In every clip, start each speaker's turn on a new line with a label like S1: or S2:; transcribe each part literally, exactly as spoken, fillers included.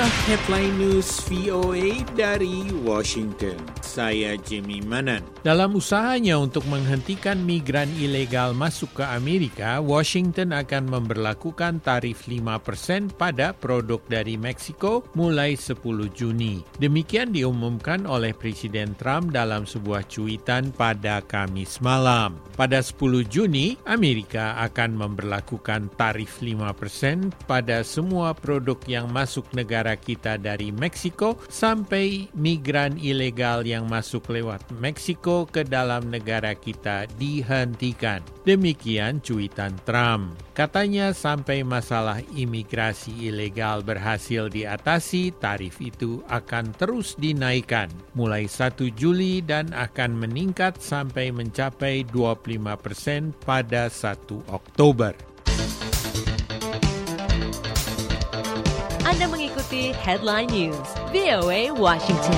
S1: Inilah headline news V O A dari Washington. Saya Jimmy Manan. Dalam usahanya untuk menghentikan migran ilegal masuk ke Amerika, Washington akan memberlakukan tarif lima persen pada produk dari Meksiko mulai sepuluh Juni. Demikian diumumkan oleh Presiden Trump dalam sebuah cuitan pada Kamis malam. Pada sepuluh Juni, Amerika akan memberlakukan tarif lima persen pada semua produk yang masuk negara kita dari Meksiko sampai migran ilegal yang masuk lewat Meksiko ke dalam negara kita dihentikan. Demikian cuitan Trump. Katanya sampai masalah imigrasi ilegal berhasil diatasi, tarif itu akan terus dinaikkan mulai satu Juli dan akan meningkat sampai mencapai dua puluh lima persen pada satu Oktober.
S2: Anda mengikuti Headline News V O A Washington.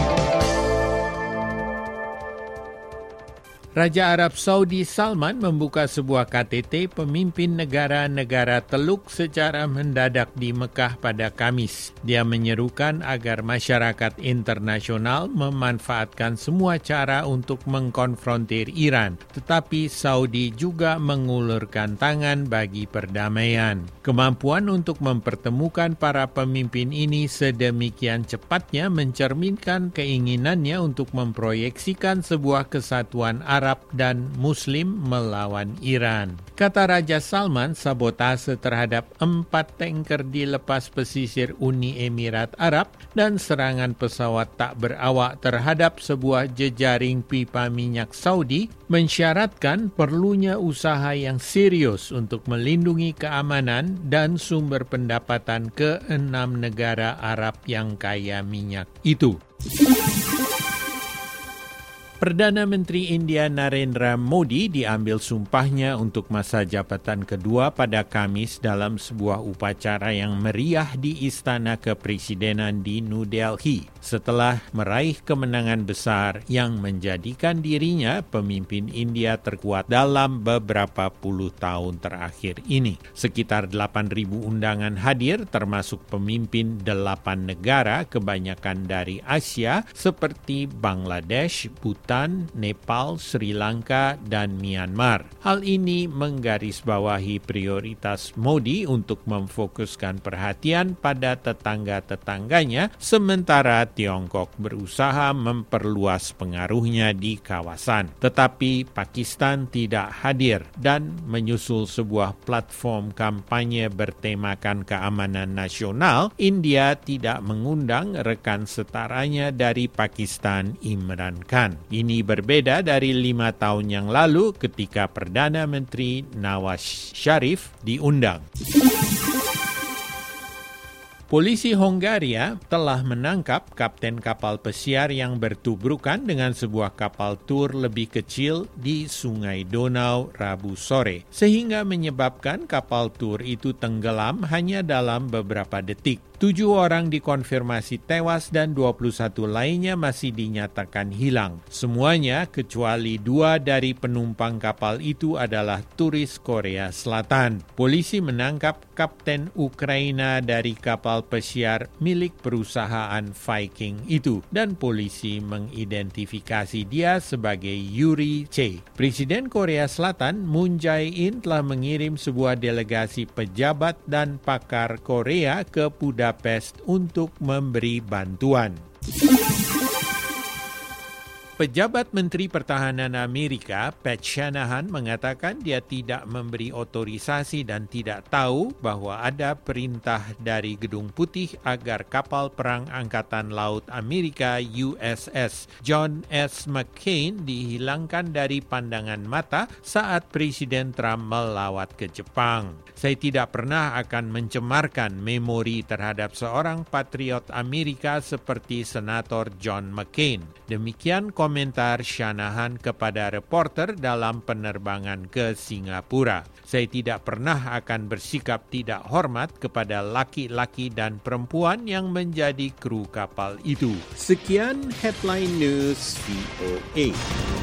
S1: Raja Arab Saudi Salman membuka sebuah K T T pemimpin negara-negara Teluk secara mendadak di Mekah pada Kamis. Dia menyerukan agar masyarakat internasional memanfaatkan semua cara untuk mengkonfrontir Iran, tetapi Saudi juga mengulurkan tangan bagi perdamaian. Kemampuan untuk mempertemukan para pemimpin ini sedemikian cepatnya mencerminkan keinginannya untuk memproyeksikan sebuah kesatuan Arab dan Muslim melawan Iran. Kata Raja Salman, sabotase terhadap empat tanker dilepas pesisir Uni Emirat Arab dan serangan pesawat tak berawak terhadap sebuah jejaring pipa minyak Saudi mensyaratkan perlunya usaha yang serius untuk melindungi keamanan dan sumber pendapatan keenam negara Arab yang kaya minyak itu. Perdana Menteri India Narendra Modi diambil sumpahnya untuk masa jabatan kedua pada Kamis dalam sebuah upacara yang meriah di Istana Kepresidenan di New Delhi setelah meraih kemenangan besar yang menjadikan dirinya pemimpin India terkuat dalam beberapa puluh tahun terakhir ini. Sekitar delapan ribu undangan hadir termasuk pemimpin delapan negara kebanyakan dari Asia seperti Bangladesh, Bhutan, Nepal, Sri Lanka, dan Myanmar. Hal ini menggarisbawahi prioritas Modi untuk memfokuskan perhatian pada tetangga-tetangganya, sementara Tiongkok berusaha memperluas pengaruhnya di kawasan. Tetapi Pakistan tidak hadir dan menyusul sebuah platform kampanye bertemakan keamanan nasional, India tidak mengundang rekan setaranya dari Pakistan, Imran Khan. Ini berbeda dari lima tahun yang lalu ketika Perdana Menteri Nawaz Sharif diundang. Polisi Hongaria telah menangkap kapten kapal pesiar yang bertubrukan dengan sebuah kapal tur lebih kecil di Sungai Donau Rabu sore, sehingga menyebabkan kapal tur itu tenggelam hanya dalam beberapa detik. Tujuh orang dikonfirmasi tewas dan dua puluh satu lainnya masih dinyatakan hilang. Semuanya kecuali dua dari penumpang kapal itu adalah turis Korea Selatan. Polisi menangkap kapten Ukraina dari kapal pesiar milik perusahaan Viking itu dan polisi mengidentifikasi dia sebagai Yuri Che. Presiden Korea Selatan Moon Jae-in telah mengirim sebuah delegasi pejabat dan pakar Korea ke Budapest untuk memberi bantuan. Pejabat Menteri Pertahanan Amerika, Pat Shanahan, mengatakan dia tidak memberi otorisasi dan tidak tahu bahwa ada perintah dari Gedung Putih agar kapal perang Angkatan Laut Amerika U S S John S. McCain dihilangkan dari pandangan mata saat Presiden Trump melawat ke Jepang. Saya tidak pernah akan mencemarkan memori terhadap seorang patriot Amerika seperti Senator John McCain. Demikian komentar Shanahan kepada reporter dalam penerbangan ke Singapura. Saya tidak pernah akan bersikap tidak hormat kepada laki-laki dan perempuan yang menjadi kru kapal itu. Sekian Headline News V O A.